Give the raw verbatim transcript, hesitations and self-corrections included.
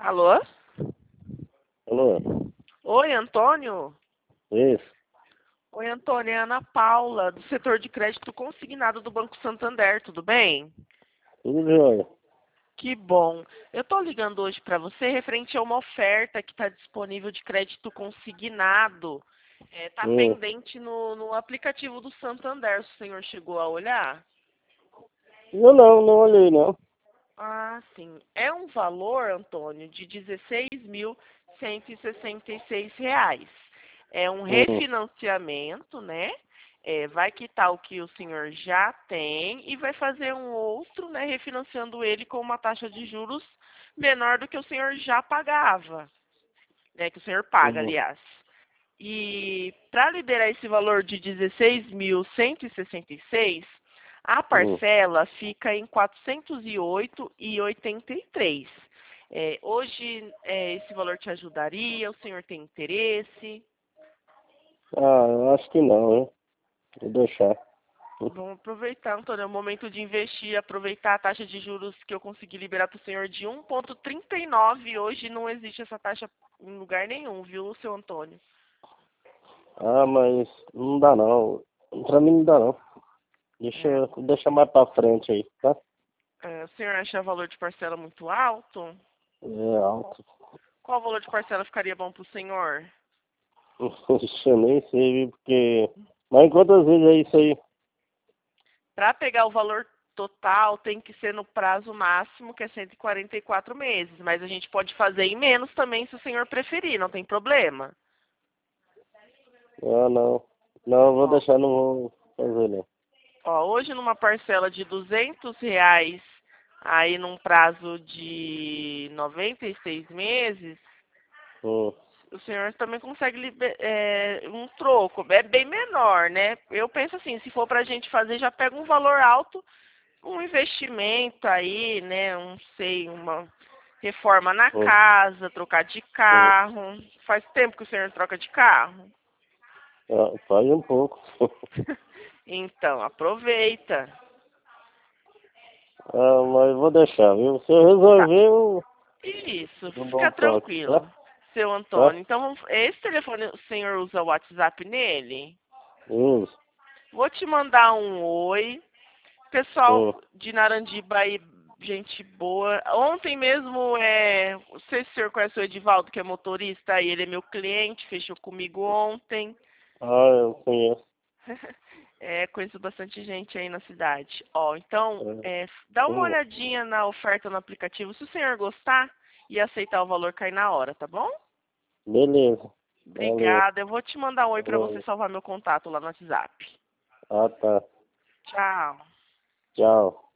Alô? Alô? Oi, Antônio? Isso. Oi, Antônio, é a Ana Paula, do setor de crédito consignado do Banco Santander, tudo bem? Tudo jóia. Que bom. Eu estou ligando hoje para você referente a uma oferta que está disponível de crédito consignado. Está Hum. pendente no, no aplicativo do Santander. O senhor chegou a olhar? Eu não, não olhei não. Ah, sim. É um valor, Antônio, de dezesseis mil cento e sessenta e seis reais. É um Hum. refinanciamento, né? É, vai quitar o que o senhor já tem e vai fazer um outro, né, refinanciando ele com uma taxa de juros menor do que o senhor já pagava, né, que o senhor paga, Hum. aliás. E para liberar esse valor de dezesseis mil cento e sessenta e seis, a Hum. parcela fica em quatrocentos e oito reais e oitenta e três centavos. É, hoje é, esse valor te ajudaria? O senhor tem interesse? Ah, eu acho que não, hein? Vou deixar. Vamos aproveitar, Antônio, é o momento de investir, aproveitar a taxa de juros que eu consegui liberar para o senhor de um vírgula trinta e nove. Hoje não existe essa taxa em lugar nenhum, viu, seu Antônio? Ah, mas não dá não. Pra mim não dá não. É, Deixa, deixa mais pra frente aí, tá? é, o senhor acha o valor de parcela muito alto? É alto. Qual valor de parcela ficaria bom para o senhor? Ixi, eu nem sei, viu, porque... Mas quantas vezes é isso aí? Para pegar o valor total, tem que ser no prazo máximo, que é cento e quarenta e quatro meses. Mas a gente pode fazer em menos também, se o senhor preferir, não tem problema. Ah, não. Não, eu vou Ó, deixar, não vou fazer não. ó, hoje numa parcela de duzentos reais, aí num prazo de noventa e seis meses, Hum. o senhor também consegue liber- é, um troco. É bem menor, né? Eu penso assim, se for para a gente fazer, já pega um valor alto, um investimento aí, né? Um, sei, uma reforma na Hum. casa, trocar de Hum. carro. Faz tempo que o senhor troca de carro? Ah, faz um pouco. Então, aproveita. Ah, mas vou deixar, viu? Se eu Tá. resolver, eu Isso, dou um fica bom toque, tá? tranquilo, seu Tá? Antônio. Então, vamos- esse telefone o senhor usa o WhatsApp nele? Isso. Vou te mandar um oi. Pessoal Hum. de Narandiba aí, gente boa. Ontem mesmo, é, não sei se o senhor conhece o Edivaldo, que é motorista, aí ele é meu cliente, fechou comigo ontem. Ah, eu conheço. É, conheço bastante gente aí na cidade. Ó, então, É. é, dá uma Hum. olhadinha na oferta no aplicativo. Se o senhor gostar e aceitar o valor, cai na hora, tá bom? Beleza. Valeu. Obrigada. Eu vou te mandar um oi para você Valeu. salvar meu contato lá no WhatsApp. Ah, tá. Tchau. Tchau.